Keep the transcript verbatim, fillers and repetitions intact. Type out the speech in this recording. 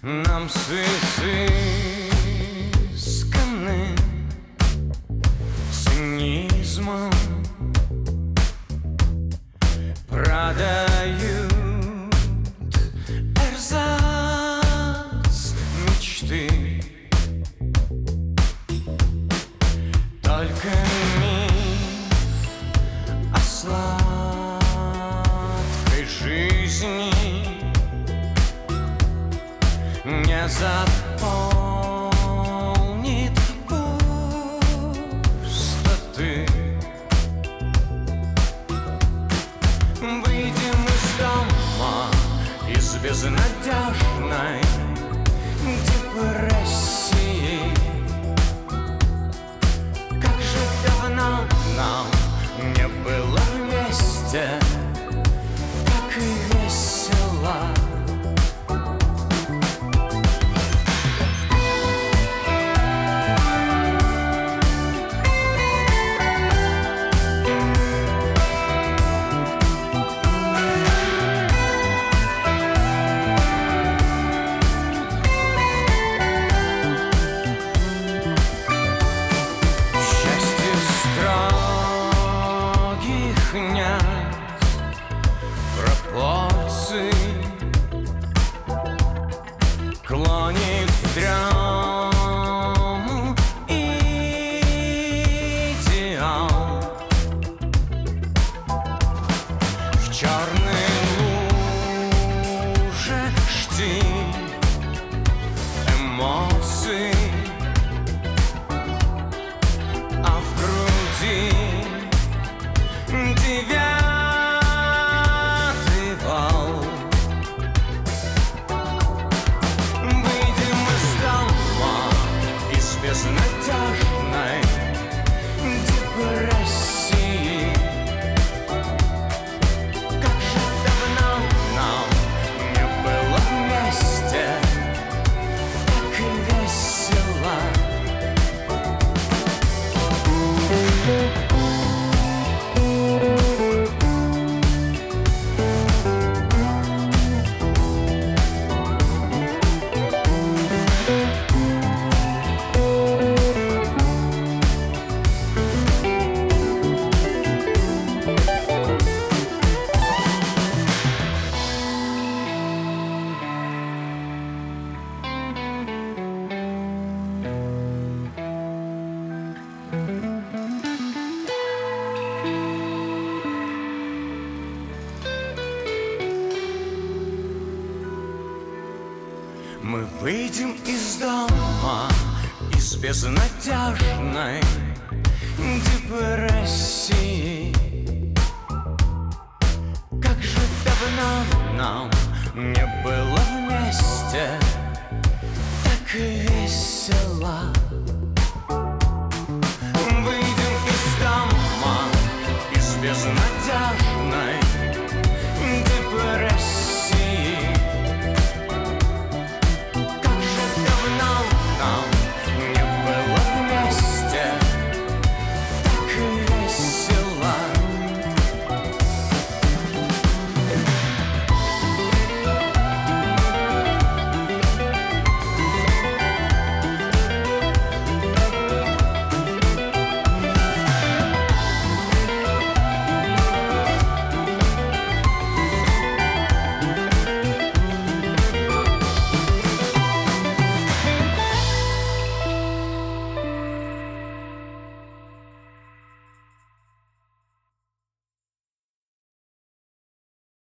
Нам с изысканным цинизмом продают эрзац мечты. Только миф о сладкой жизни не заполнит пустоты. Выйдем из дома, из безнадежной депрессии. Как же давно нам не было вместе, так и весело. Нет пропорций, клонит в дрему идеал. В черной луже штиль эмоций, а в груди девятый вал. Выйдем из дома, из безнадежной депрессии. Как же давно нам не было вместе, так и весело. Мы выйдем из дома, из безнадежной депрессии. Как же давно нам не было вместе, так и весело.